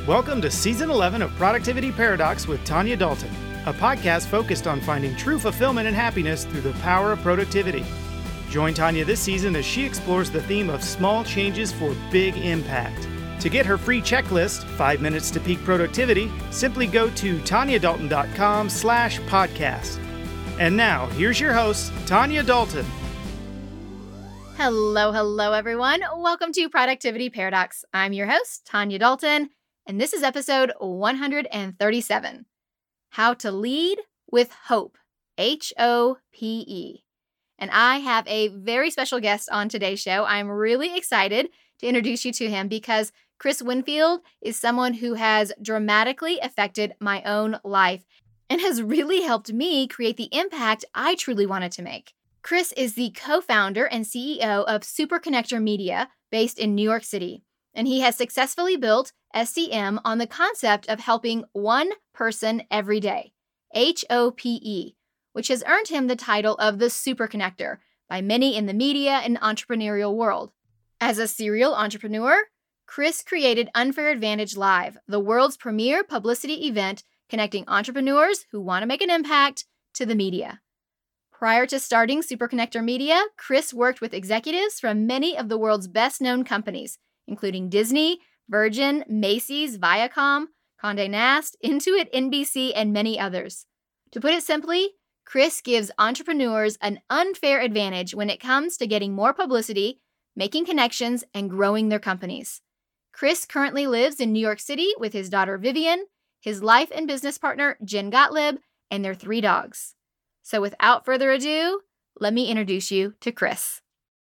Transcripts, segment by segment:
Welcome to Season 11 of Productivity Paradox with Tanya Dalton, a podcast focused on finding true fulfillment and happiness through the power of productivity. Join Tanya this season as she explores the theme of small changes for big impact. To get her free checklist, 5 Minutes to Peak Productivity, simply go to tanyadalton.com/podcast. And now, here's your host, Tanya Dalton. Hello, everyone. Welcome to Productivity Paradox. I'm your host, Tanya Dalton, and this is episode 137, How to Lead with Hope, H-O-P-E. And I have a very special guest on today's show. I'm really excited to introduce you to him because Chris Winfield is someone who has dramatically affected my own life and has really helped me create the impact I truly wanted to make. Chris is the co-founder and CEO of Superconnector Media based in New York City, and he has successfully built SCM on the concept of helping one person every day, H-O-P-E, which has earned him the title of the Superconnector by many in the media and entrepreneurial world. As a serial entrepreneur, Chris created Unfair Advantage Live, the world's premier publicity event connecting entrepreneurs who want to make an impact to the media. Prior to starting Superconnector Media, Chris worked with executives from many of the world's best-known companies, including Disney, Virgin, Macy's, Viacom, Condé Nast, Intuit, NBC, and many others. To put it simply, Chris gives entrepreneurs an unfair advantage when it comes to getting more publicity, making connections, and growing their companies. Chris currently lives in New York City with his daughter Vivian, his life and business partner Jen Gottlieb, and their 3 dogs. So without further ado, let me introduce you to Chris.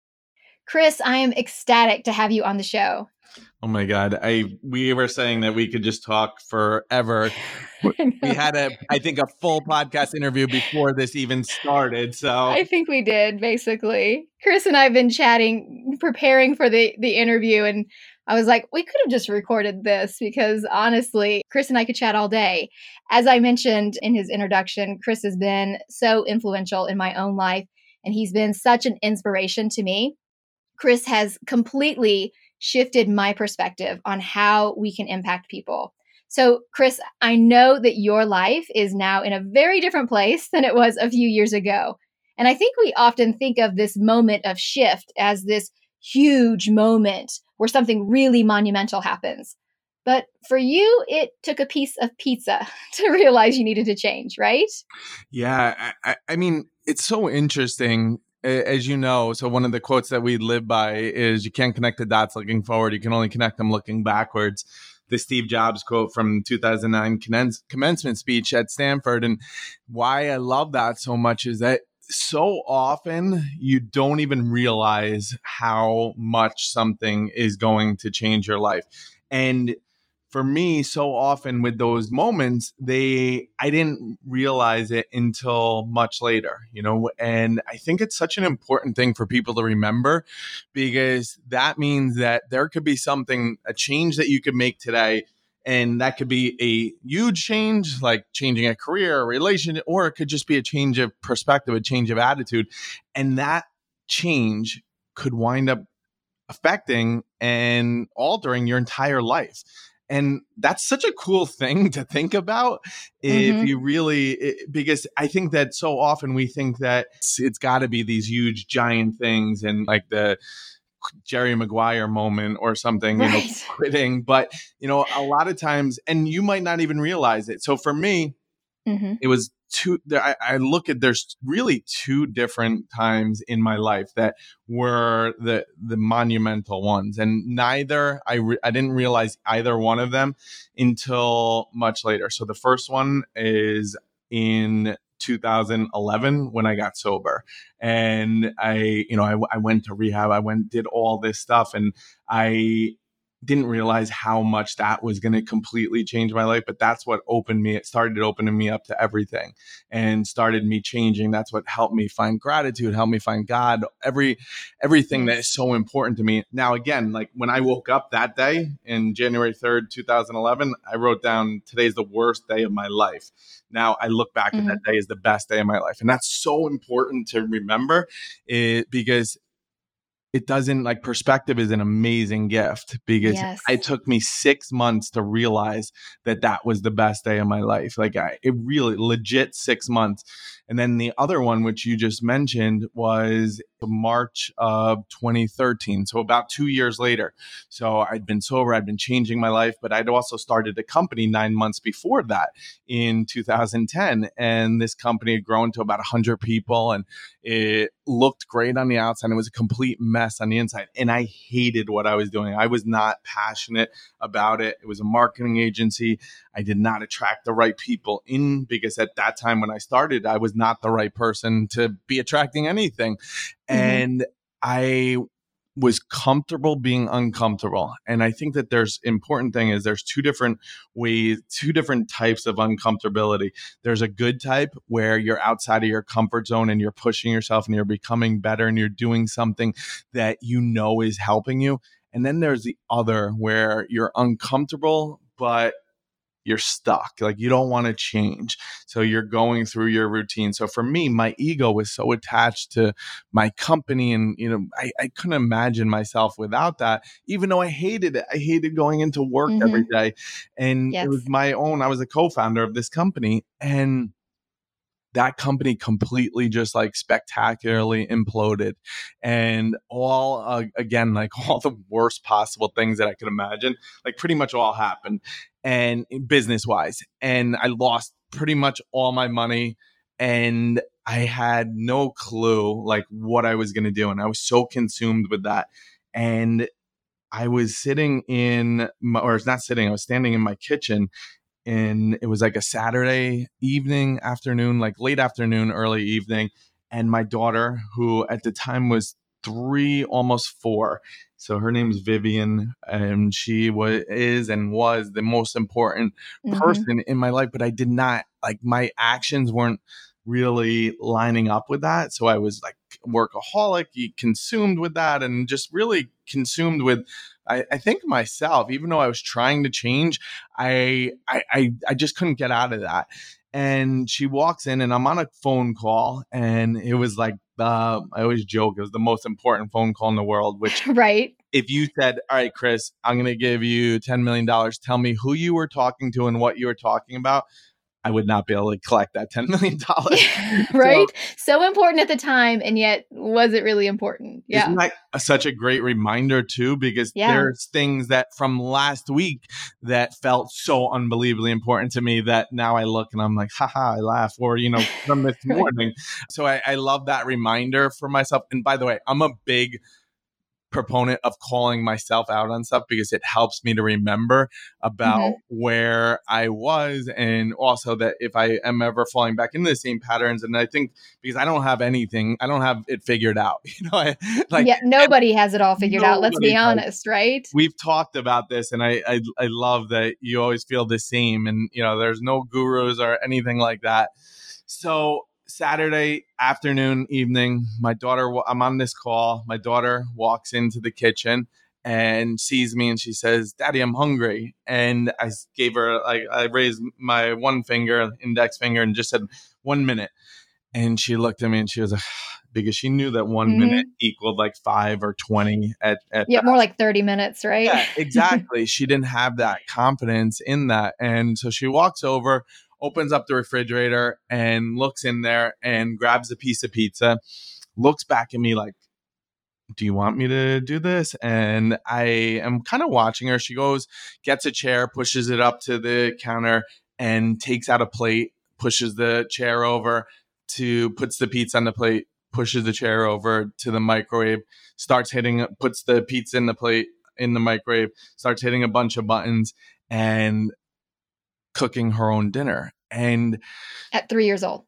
Chris, I am ecstatic to have you on the show. Oh my God. We were saying that we could just talk forever. We had I think a full podcast interview before this even started. So I think we did, basically. Chris and I have been chatting, preparing for the interview, and I was like, we could have just recorded this because honestly, Chris and I could chat all day. As I mentioned in his introduction, Chris has been so influential in my own life, and he's been such an inspiration to me. Chris has completely shifted my perspective on how we can impact people. So, Chris, I know that your life is now in a very different place than it was a few years ago. And I think we often think of this moment of shift as this huge moment where something really monumental happens. But for you, it took a piece of pizza to realize you needed to change, right? Yeah, I mean, it's so interesting. As you know, so one of the quotes that we live by is you can't connect the dots looking forward. You can only connect them looking backwards. The Steve Jobs quote from 2009 commencement speech at Stanford. And why I love that so much is that so often you don't even realize how much something is going to change your life. And for me, so often with those moments, I didn't realize it until much later, and I think it's such an important thing for people to remember because that means that there could be a change that you could make today. And that could be a huge change, like changing a career, a relationship, or it could just be a change of perspective, a change of attitude. And that change could wind up affecting and altering your entire life. And that's such a cool thing to think about if you really, because I think that so often we think that it's got to be these huge giant things and like the Jerry Maguire moment or something, right. Quitting. But, a lot of times, and you might not even realize it. So for me, it was I look at, there's really 2 different times in my life that were the monumental ones. And neither, I didn't realize either one of them until much later. So the first one is in 2011 when I got sober, and I went to rehab. Did all this stuff, and I didn't realize how much that was going to completely change my life. But that's what started opening me up to everything and started me changing. That's what helped me find gratitude, helped me find God, everything that is so important to me. Now, again, like when I woke up that day in January 3rd, 2011, I wrote down, today's the worst day of my life. Now I look back at that day as the best day of my life. And that's so important to remember because it doesn't, like, perspective is an amazing gift, because Yes. it took me 6 months to realize that that was the best day of my life. Like, it really legit 6 months. And then the other one, which you just mentioned, was March of 2013. So about 2 years later. So I'd been sober, I'd been changing my life, but I'd also started a company 9 months before that in 2010. And this company had grown to about 100 people, and it looked great on the outside. It was a complete mess on the inside. And I hated what I was doing. I was not passionate about it. It was a marketing agency. I did not attract the right people in, because at that time when I started, I was not the right person to be attracting anything. And I was comfortable being uncomfortable. And I think that there's important thing is there's two different ways, two different types of uncomfortability. There's a good type where you're outside of your comfort zone and you're pushing yourself and you're becoming better and you're doing something that you know is helping you. And then there's the other where you're uncomfortable, but you're stuck. Like, you don't want to change. So you're going through your routine. So for me, my ego was so attached to my company. And, I couldn't imagine myself without that, even though I hated it. I hated going into work every day. And it was I was a co-founder of this company. And that company completely just like spectacularly imploded, and all again, like all the worst possible things that I could imagine, like pretty much all happened, and business wise, and I lost pretty much all my money, and I had no clue like what I was going to do. And I was so consumed with that. And I was standing in my kitchen, and it was like a Saturday evening, afternoon, like late afternoon, early evening. And my daughter, who at the time was 3, almost 4. So her name's Vivian, and she was the most important person in my life. But I did not, like, my actions weren't really lining up with that. So I was like workaholic, consumed with that, and just really consumed with, I think, myself. Even though I was trying to change, I just couldn't get out of that. And she walks in, and I'm on a phone call, and it was like, I always joke, it was the most important phone call in the world, which right. If you said, all right, Chris, I'm going to give you $10 million, tell me who you were talking to and what you were talking about, I would not be able to collect that $10 million. Right? So important at the time, and yet was it really important? Yeah. Isn't that such a great reminder too? Because there's things that from last week that felt so unbelievably important to me that now I look and I'm like, haha, I laugh. Or, from this morning. So I love that reminder for myself. And by the way, I'm a big proponent of calling myself out on stuff, because it helps me to remember about where I was, and also that if I am ever falling back into the same patterns. And I think because I don't have it figured out, nobody has it all figured out. Let's be honest, right? We've talked about this, and I love that you always feel the same, and there's no gurus or anything like that. So Saturday afternoon, evening, I'm on this call. My daughter walks into the kitchen and sees me, and she says, Daddy, I'm hungry. And I gave her, I raised my index finger, and just said, 1 minute. And she looked at me and she was like, because she knew that 1 minute equaled like 5 or 20 at more like 30 minutes, right? Yeah, exactly. She didn't have that confidence in that. And so she walks over, opens up the refrigerator, and looks in there and grabs a piece of pizza, looks back at me like, do you want me to do this? And I am kind of watching her. She goes, gets a chair, pushes it up to the counter, and takes out a plate, pushes the chair over puts the pizza on the plate, pushes the chair over to the microwave, puts the pizza in the plate in the microwave, starts hitting a bunch of buttons and cooking her own dinner. And at 3 years old.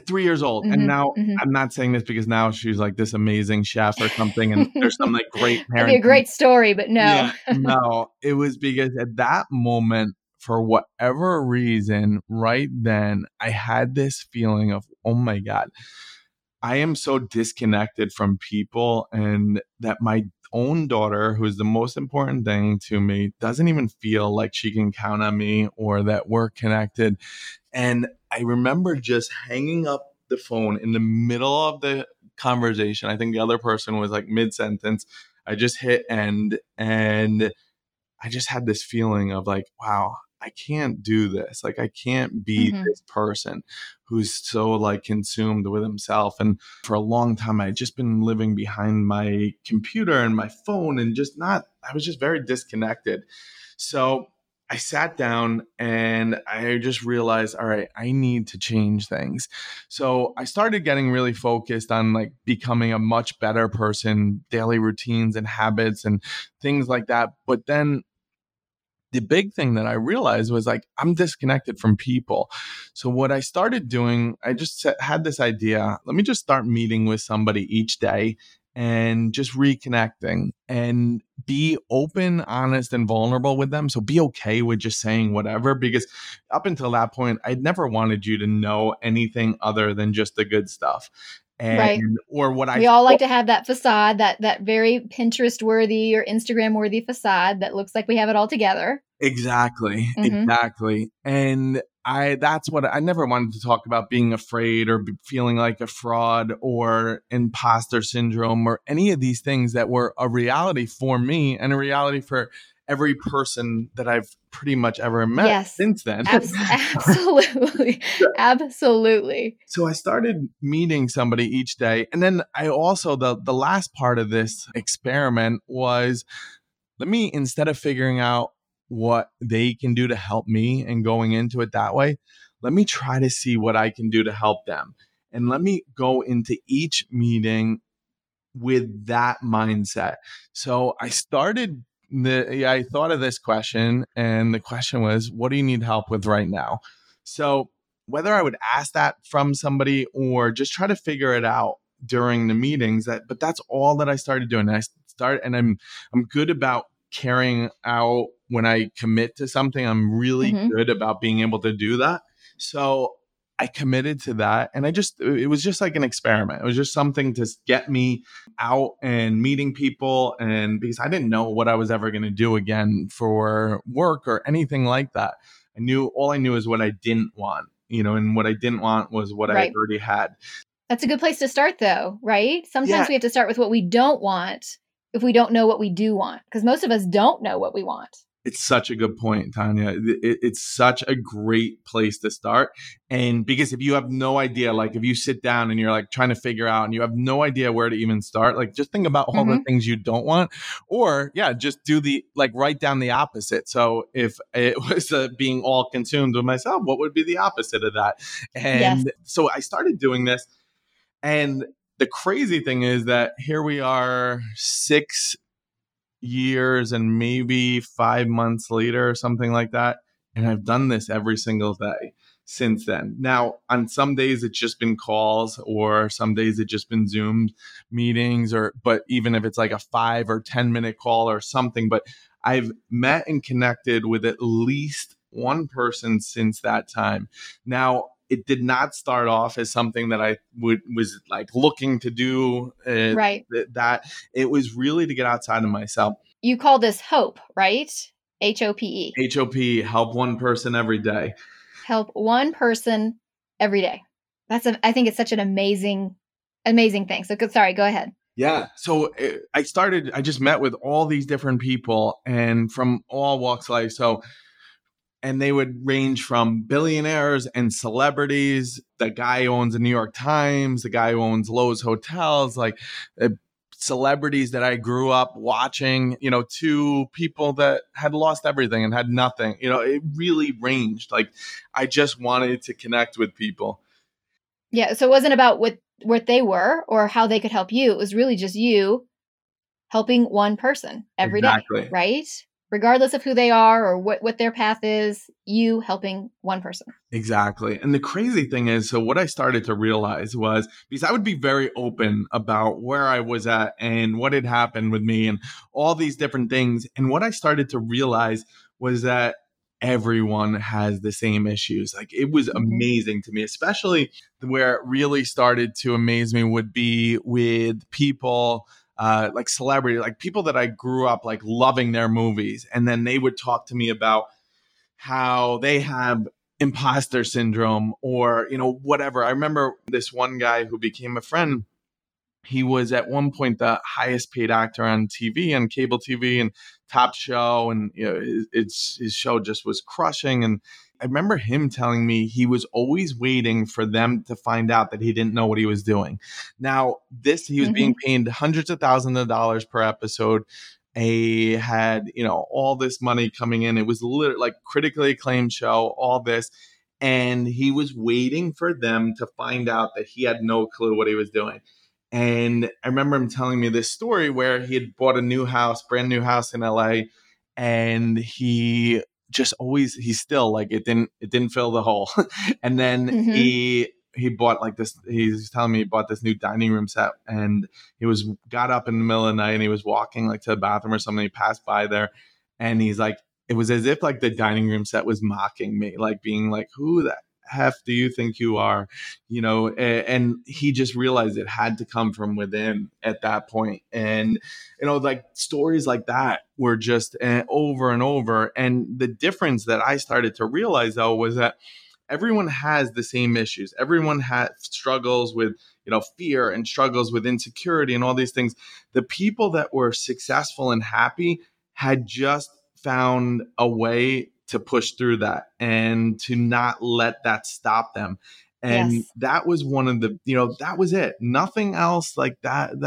And now I'm not saying this because now she's like this amazing chef or something, and there's some like great parents. That'd be a great story, but no. Yeah, no, it was because at that moment, for whatever reason, right then, I had this feeling of, oh my God, I am so disconnected from people, and that my own daughter, who is the most important thing to me, doesn't even feel like she can count on me or that we're connected. And I remember just hanging up the phone in the middle of the conversation. I think the other person was like mid-sentence. I just hit end, and I just had this feeling of like, wow, I can't do this. Like, I can't be this person who's so like consumed with himself. And for a long time, I had just been living behind my computer and my phone and I was just very disconnected. So I sat down and I just realized, all right, I need to change things. So I started getting really focused on like becoming a much better person, daily routines and habits and things like that. But then the big thing that I realized was like, I'm disconnected from people. So what I started doing, had this idea, let me just start meeting with somebody each day and just reconnecting and be open, honest, and vulnerable with them. So be okay with just saying whatever, because up until that point, I'd never wanted you to know anything other than just the good stuff. Right. Or what we all like to have that facade, that very Pinterest worthy or Instagram worthy facade that looks like we have it all together. Exactly. And that's what I never wanted to talk about, being afraid or feeling like a fraud or imposter syndrome or any of these things that were a reality for me and a reality for every person that I've pretty much ever met since then. Absolutely. Absolutely. So I started meeting somebody each day. And then I also, the last part of this experiment was, instead of figuring out what they can do to help me and going into it that way, let me try to see what I can do to help them. And let me go into each meeting with that mindset. So I started I thought of this question, and the question was, what do you need help with right now? So whether I would ask that from somebody or just try to figure it out during the meetings, but that's all that I started doing. I'm good about carrying out when I commit to something. I'm really good about being able to do that. So I committed to that, and it was just like an experiment. It was just something to get me out and meeting people, and because I didn't know what I was ever going to do again for work or anything like that. All I knew is what I didn't want, and what I didn't want was what I already had. That's a good place to start though, right? Sometimes we have to start with what we don't want if we don't know what we do want, because most of us don't know what we want. It's such a good point, Tanya. It's such a great place to start. And because if you have no idea, like if you sit down and you're like trying to figure out and you have no idea where to even start, like just think about all the things you don't want, or just do write down the opposite. So if it was being all consumed with myself, what would be the opposite of that? And so I started doing this, and the crazy thing is that here we are 6 years and maybe 5 months later or something like that. And I've done this every single day since then. Now, on some days it's just been calls, or some days it's just been Zoom meetings, but even if it's like a 5 or 10 minute call or something, but I've met and connected with at least one person since that time. Now, it did not start off as something that I was like looking to do. That it was really to get outside of myself. You call this HOPE, right? HOPE. HOP, help one person every day. Help one person every day. I think it's such an amazing thing. So sorry, go ahead. Yeah. So I just met with all these different people and from all walks of life. And they would range from billionaires and celebrities, the guy who owns the New York Times, the guy who owns Lowe's Hotels, like celebrities that I grew up watching, to people that had lost everything and had nothing. It really ranged. Like I just wanted to connect with people. Yeah. So it wasn't about what they were or how they could help you. It was really just you helping one person every day, right? Regardless of who they are or what their path is, you helping one person. Exactly. And the crazy thing is, so what I started to realize was, because I would be very open about where I was at and what had happened with me and all these different things. And what I started to realize was that everyone has the same issues. Like it was amazing to me, especially where it really started to amaze me would be with people like celebrity, like people that I grew up like loving their movies. And then they would talk to me about how they have imposter syndrome or, whatever. I remember this one guy who became a friend. He was at one point the highest paid actor on TV, on cable TV, and top show. And his show just was crushing. And I remember him telling me he was always waiting for them to find out that he didn't know what he was doing. Now, he was being paid hundreds of thousands of dollars per episode. He had, all this money coming in. It was literally like critically acclaimed show, all this. And he was waiting for them to find out that he had no clue what he was doing. And I remember him telling me this story where he had bought a brand new house in LA, and he still like it didn't fill the hole. And then he bought like this. He's telling me he bought this new dining room set, and he got up in the middle of the night and he was walking like to the bathroom or something. He passed by there, and he's like, it was as if like the dining room set was mocking me, like being like, who the F do you think you are? And he just realized it had to come from within at that point. And, like stories like that were just over and over. And the difference that I started to realize though was that everyone has the same issues. Everyone struggles with, fear and struggles with insecurity and all these things. The people that were successful and happy had just found a way to push through that and to not let that stop them. And that was one of the, that was it. Nothing else like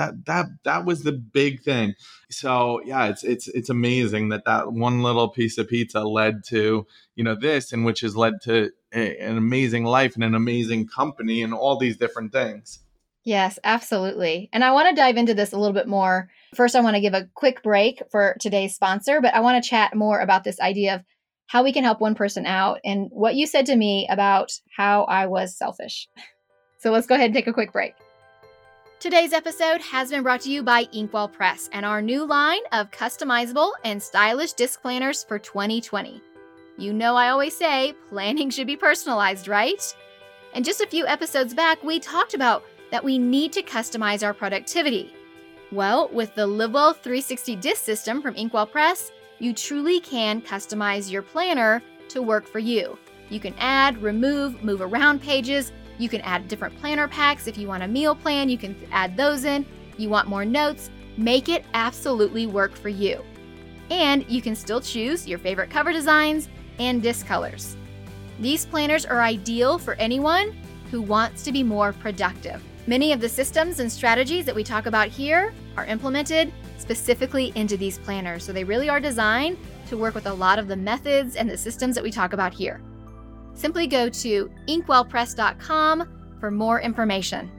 that was the big thing. So yeah, it's amazing that one little piece of pizza led to, this, and which has led to an amazing life and an amazing company and all these different things. Yes, absolutely. And I want to dive into this a little bit more. First, I want to give a quick break for today's sponsor, but I want to chat more about this idea of how we can help one person out and what you said to me about how I was selfish. So let's go ahead and take a quick break. Today's episode has been brought to you by Inkwell Press and our new line of customizable and stylish disc planners for 2020. You know I always say planning should be personalized, right? And just a few episodes back, we talked about that we need to customize our productivity. Well, with the LiveWell 360 disc system from Inkwell Press, you truly can customize your planner to work for you. You can add, remove, move around pages. You can add different planner packs. If you want a meal plan, you can add those in. You want more notes, make it absolutely work for you. And you can still choose your favorite cover designs and disc colors. These planners are ideal for anyone who wants to be more productive. Many of the systems and strategies that we talk about here are implemented specifically into these planners. So they really are designed to work with a lot of the methods and the systems that we talk about here. Simply go to inkwellpress.com for more information.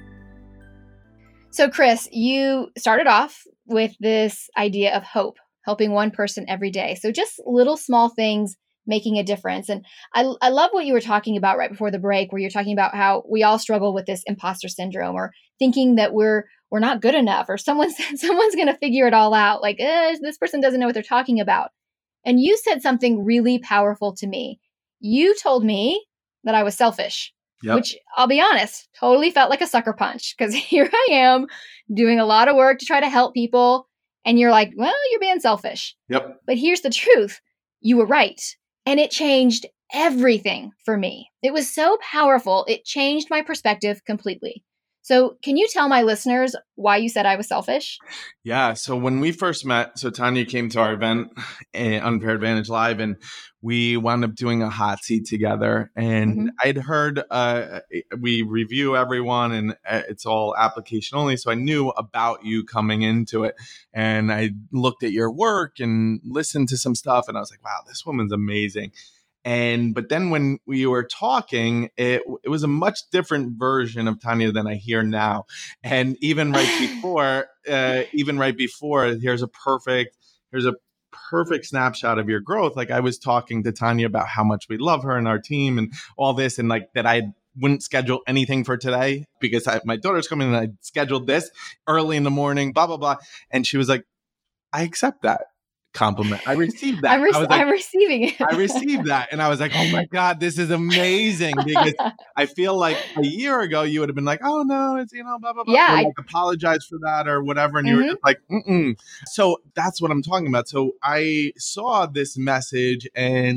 So Chris, you started off with this idea of hope, helping one person every day. So just little small things making a difference. And I love what you were talking about right before the break, where you're talking about how we all struggle with this imposter syndrome or thinking that we're not good enough or someone's going to figure it all out. Like, this person doesn't know what they're talking about. And you said something really powerful to me. You told me that I was selfish, which I'll be honest, totally felt like a sucker punch because here I am doing a lot of work to try to help people. And you're like, well, you're being selfish. Yep. But here's the truth. You were right. And it changed everything for me. It was so powerful. It changed my perspective completely. So can you tell my listeners why you said I was selfish? Yeah. So when we first met, Tanya came to our event, Unfair Advantage Live, and we wound up doing a hot seat together. And I'd heard we review everyone and it's all application only. So I knew about you coming into it. And I looked at your work and listened to some stuff. And I was like, wow, this woman's amazing. But then when we were talking, it was a much different version of Tanya than I hear now. And even right before, here's a perfect snapshot of your growth. Like I was talking to Tanya about how much we love her and our team and all this, and like that I wouldn't schedule anything for today because my daughter's coming and I scheduled this early in the morning, blah, blah, blah. And she was like, I accept that compliment. I received that. I'm receiving it. I received that. And I was like, oh my God, this is amazing. Because I feel like a year ago, you would have been like, oh no, it's, blah, blah, blah. Yeah. Or like apologize for that or whatever. And you were just like, mm-mm. So that's what I'm talking about. So I saw this message and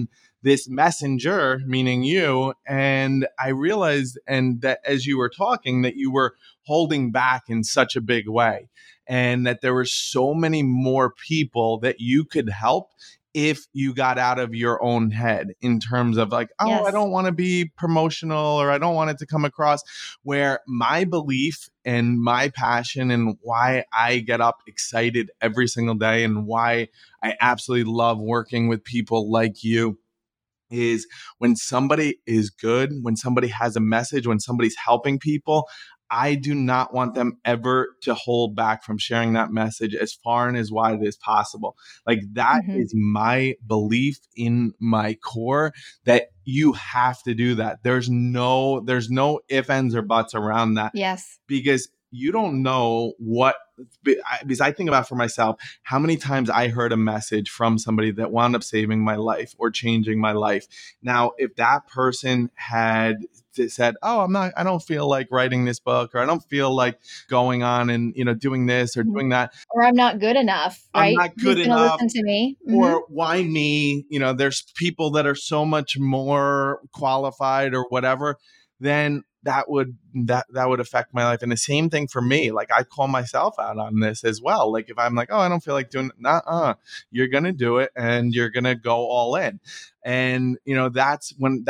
this messenger, meaning you. And I realized, and that as you were talking, that you were holding back in such a big way, and that there were so many more people that you could help if you got out of your own head in terms of like, oh, Yes. I don't want to be promotional, or I don't want it to come across, where my belief and my passion and why I get up excited every single day and why I absolutely love working with people like you is when somebody is good, when somebody has a message, when somebody's helping people, I do not want them ever to hold back from sharing that message as far and as wide as possible. Like that is my belief in my core, that you have to do that. There's no ifs, ands, or buts around that. Yes. Because you don't know what, because I think about for myself, how many times I heard a message from somebody that wound up saving my life or changing my life. Now, if that person had said, oh, I don't feel like writing this book, or I don't feel like going on and, doing this or doing that. Or I'm not good enough, right? I'm not good Who's gonna enough. listen to me? Or why me? There's people that are so much more qualified or whatever. Then that would affect my life. And the same thing for me. Like I call myself out on this as well. Like if I'm like, oh, I don't feel like doing it, you're going to do it and you're going to go all in. And that's when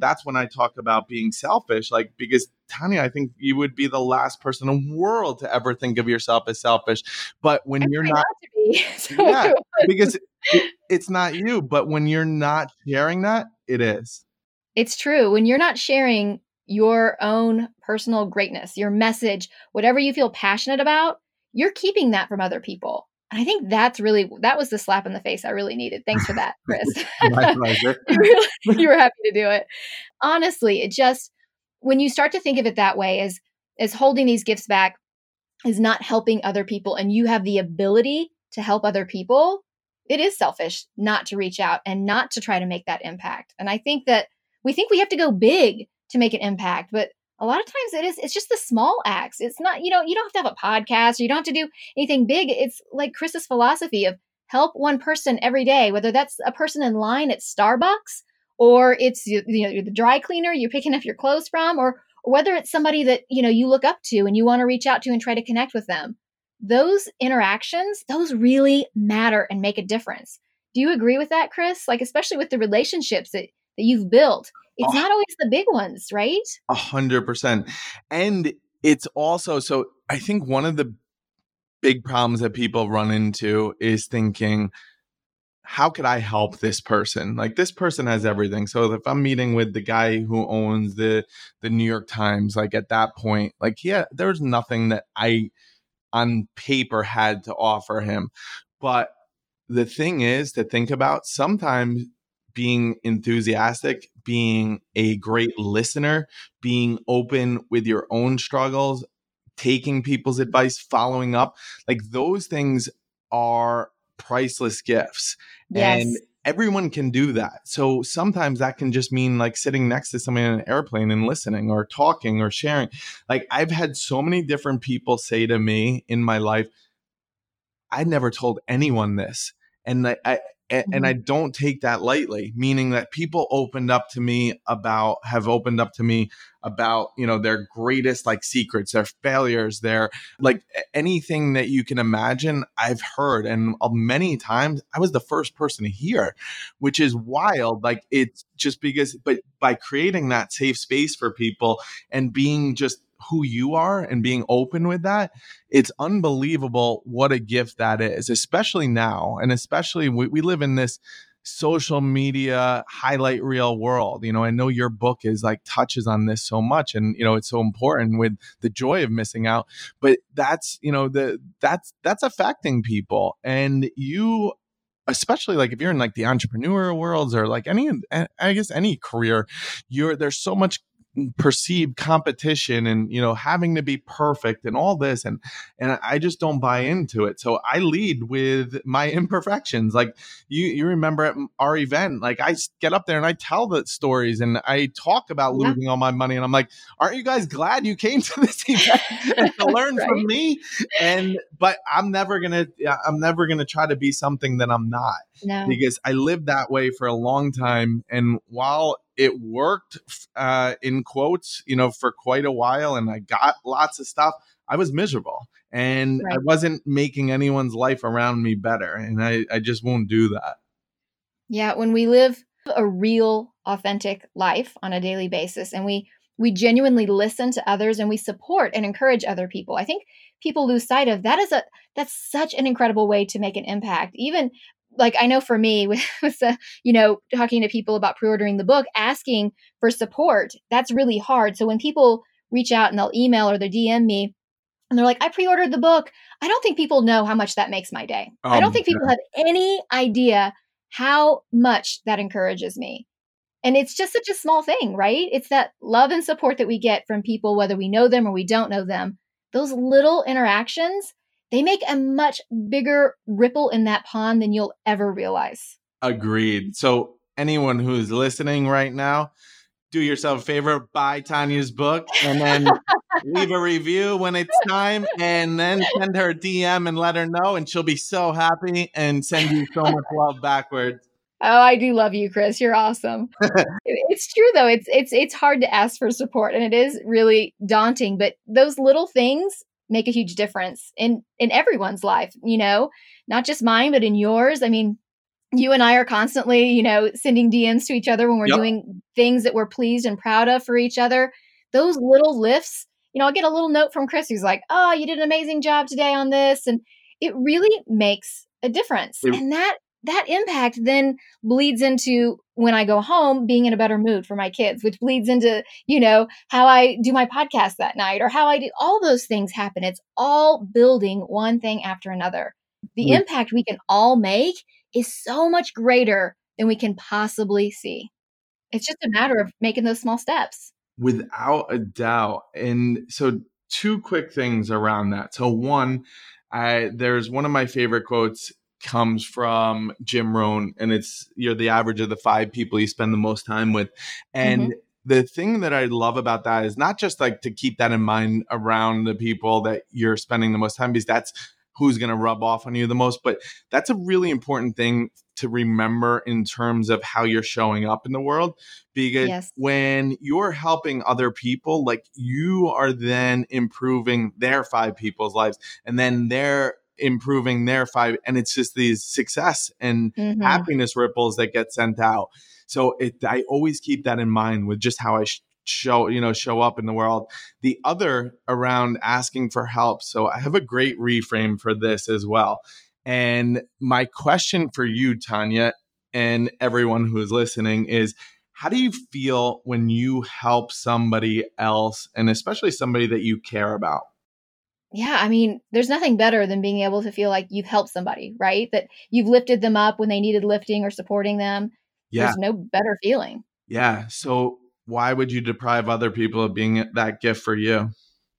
I talk about being selfish, like, because Tanya, I think you would be the last person in the world to ever think of yourself as selfish. But when you're not to be, yeah, because it's not you, but when you're not sharing that, it is. It's true. When you're not sharing your own personal greatness, your message, whatever you feel passionate about, you're keeping that from other people. And I think that was the slap in the face I really needed. Thanks for that, Chris. My pleasure. You were happy to do it. Honestly, it just, when you start to think of it that way, as holding these gifts back is not helping other people, and you have the ability to help other people, it is selfish not to reach out and not to try to make that impact. And I think that we think we have to go big to make an impact, but a lot of times it's just the small acts. It's not, you don't have to have a podcast, or you don't have to do anything big. It's like Chris's philosophy of help one person every day, whether that's a person in line at Starbucks, or it's the dry cleaner you're picking up your clothes from, or whether it's somebody that you look up to and you want to reach out to and try to connect with them. Those interactions, those really matter and make a difference. Do you agree with that, Chris? Like, especially with the relationships that you've built. It's not always the big ones, right? 100%. And it's also, so I think one of the big problems that people run into is thinking, how could I help this person? Like, this person has everything. So if I'm meeting with the guy who owns the New York Times, like at that point, like, yeah, there's nothing that I on paper had to offer him. But the thing is to think about, sometimes being enthusiastic, being a great listener, being open with your own struggles, taking people's advice, following up, like those things are priceless gifts. Yes. And everyone can do that. So sometimes that can just mean like sitting next to somebody in an airplane and listening or talking or sharing. Like I've had so many different people say to me in my life, I never told anyone this. And I don't take that lightly, meaning that people have opened up to me about, their greatest like secrets, their failures, their like anything that you can imagine. I've heard, and many times I was the first person to hear, which is wild. Like it's just because, but by creating that safe space for people and being just who you are and being open with that, it's unbelievable what a gift that is, especially now. And especially we live in this social media highlight reel world. I know your book is like touches on this so much, and it's so important with the joy of missing out, but that's that's affecting people. And you, especially like if you're in like the entrepreneurial worlds or like any career, there's so much perceived competition and, having to be perfect and all this. And I just don't buy into it. So I lead with my imperfections. Like you remember at our event, like I get up there and I tell the stories and I talk about losing all my money. And I'm like, aren't you guys glad you came to this event and to learn from me? But I'm never going to try to be something that I'm not. No. Because I lived that way for a long time. And while it worked, in quotes, for quite a while, and I got lots of stuff, I was miserable and I wasn't making anyone's life around me better. And I just won't do that. Yeah. When we live a real, authentic life on a daily basis and we genuinely listen to others and we support and encourage other people, I think people lose sight of that. That's such an incredible way to make an impact. Even like I know for me with talking to people about pre-ordering the book, asking for support, that's really hard. So when people reach out and they'll email or they'll DM me and they're like, I pre-ordered the book, I don't think people know how much that makes my day. I don't think people have any idea how much that encourages me. And it's just such a small thing, right? It's that love and support that we get from people, whether we know them or we don't know them. Those little interactions, they make a much bigger ripple in that pond than you'll ever realize. Agreed. So anyone who's listening right now, do yourself a favor, buy Tanya's book and then leave a review when it's time and then send her a DM and let her know. And she'll be so happy and send you so much love backwards. Oh, I do love you, Chris. You're awesome. It's true, though. It's hard to ask for support and it is really daunting. But those little things make a huge difference in everyone's life, not just mine, but in yours. I mean, you and I are constantly, sending DMs to each other when we're doing things that we're pleased and proud of for each other. Those little lifts, I'll get a little note from Chris who's like, oh, you did an amazing job today on this. And it really makes a difference. And that impact then bleeds into when I go home being in a better mood for my kids, which bleeds into, how I do my podcast that night or how I do all those things happen. It's all building one thing after another. The impact we can all make is so much greater than we can possibly see. It's just a matter of making those small steps. Without a doubt. And so 2 quick things around that. So one, there's one of my favorite quotes comes from Jim Rohn, and it's you're the average of the 5 people you spend the most time with. And the thing that I love about that is not just like to keep that in mind around the people that you're spending the most time, because that's who's going to rub off on you the most. But that's a really important thing to remember in terms of how you're showing up in the world, because when you're helping other people, like you are then improving their 5 people's lives, and then they're improving their 5. And it's just these success and happiness ripples that get sent out. So I always keep that in mind with just how I show up in the world. The other around asking for help. So I have a great reframe for this as well. And my question for you, Tanya, and everyone who is listening is, how do you feel when you help somebody else, and especially somebody that you care about? Yeah, I mean, there's nothing better than being able to feel like you've helped somebody, right? That you've lifted them up when they needed lifting or supporting them. Yeah. There's no better feeling. Yeah. So why would you deprive other people of being that gift for you?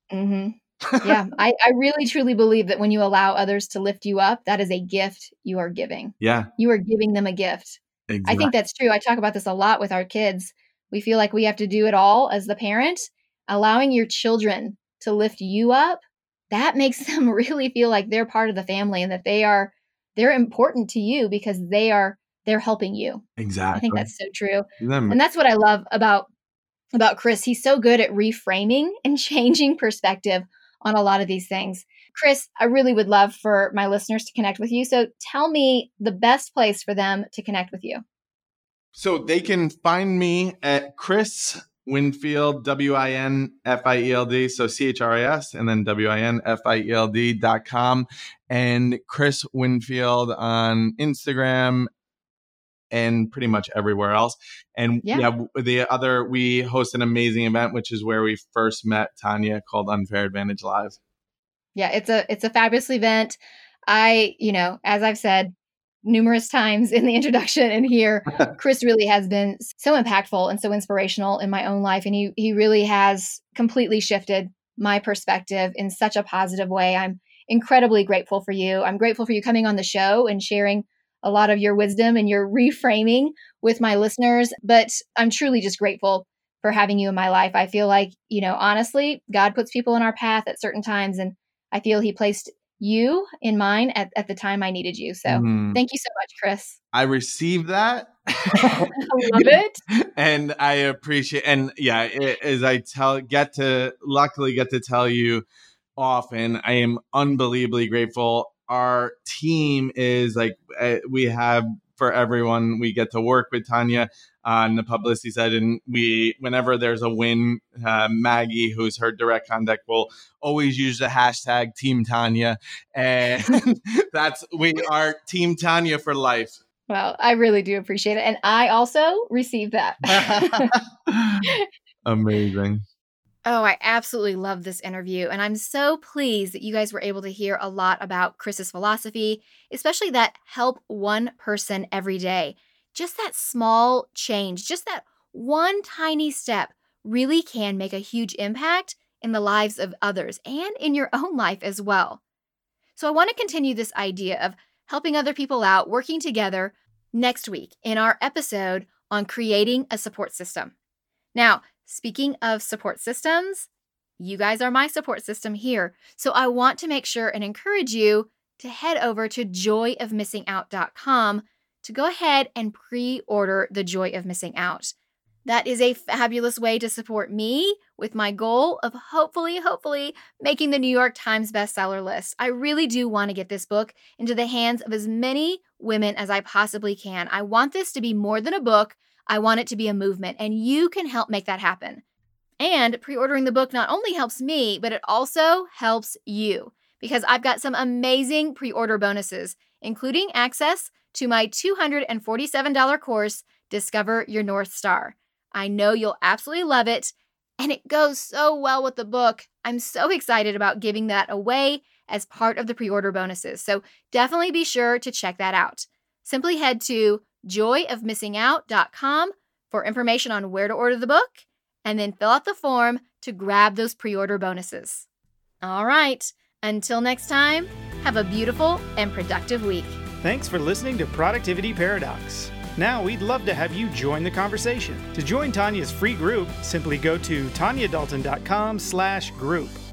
Yeah, I really truly believe that when you allow others to lift you up, that is a gift you are giving. Yeah. You are giving them a gift. Exactly. I think that's true. I talk about this a lot with our kids. We feel like we have to do it all as the parent. Allowing your children to lift you up, that makes them really feel like they're part of the family and that they're important to you because they're helping you. Exactly. I think that's so true. And that's what I love about Chris. He's so good at reframing and changing perspective on a lot of these things. Chris, I really would love for my listeners to connect with you. So tell me the best place for them to connect with you. So they can find me at Chris Winfield, WINFIELD, so CHRIS, and then WINFIELD.com, and Chris Winfield on Instagram and pretty much everywhere else. And we host an amazing event, which is where we first met Tanya, called Unfair Advantage Live. Yeah, it's a fabulous event. As I've said, numerous times in the introduction and here, Chris really has been so impactful and so inspirational in my own life. And he really has completely shifted my perspective in such a positive way. I'm incredibly grateful for you. I'm grateful for you coming on the show and sharing a lot of your wisdom and your reframing with my listeners. But I'm truly just grateful for having you in my life. I feel like, honestly, God puts people in our path at certain times. And I feel he placed you in mine at the time I needed you. So thank you so much, Chris. I received that. I love it. And I appreciate, and yeah, as I luckily get to tell you often, I am unbelievably grateful. Our team is like, we have for everyone, we get to work with Tanya on the publicity side. And whenever there's a win, Maggie, who's her direct contact, will always use the hashtag Team Tanya. And we are Team Tanya for life. Well, I really do appreciate it. And I also received that. Amazing. Oh, I absolutely love this interview. And I'm so pleased that you guys were able to hear a lot about Chris's philosophy, especially that help one person every day. Just that small change, just that one tiny step really can make a huge impact in the lives of others and in your own life as well. So I want to continue this idea of helping other people out, working together next week in our episode on creating a support system. Now, speaking of support systems, you guys are my support system here. So I want to make sure and encourage you to head over to joyofmissingout.com to go ahead and pre-order The Joy of Missing Out. That is a fabulous way to support me with my goal of hopefully making the New York Times bestseller list. I really do want to get this book into the hands of as many women as I possibly can. I want this to be more than a book. I want it to be a movement, and you can help make that happen. And pre-ordering the book not only helps me, but it also helps you because I've got some amazing pre-order bonuses, including access to my $247 course, Discover Your North Star. I know you'll absolutely love it, and it goes so well with the book. I'm so excited about giving that away as part of the pre-order bonuses, so definitely be sure to check that out. Simply head to joyofmissingout.com for information on where to order the book, and then fill out the form to grab those pre-order bonuses. All right, until next time, have a beautiful and productive week. Thanks for listening to Productivity Paradox. Now we'd love to have you join the conversation. To join Tanya's free group, simply go to tanyadalton.com/group.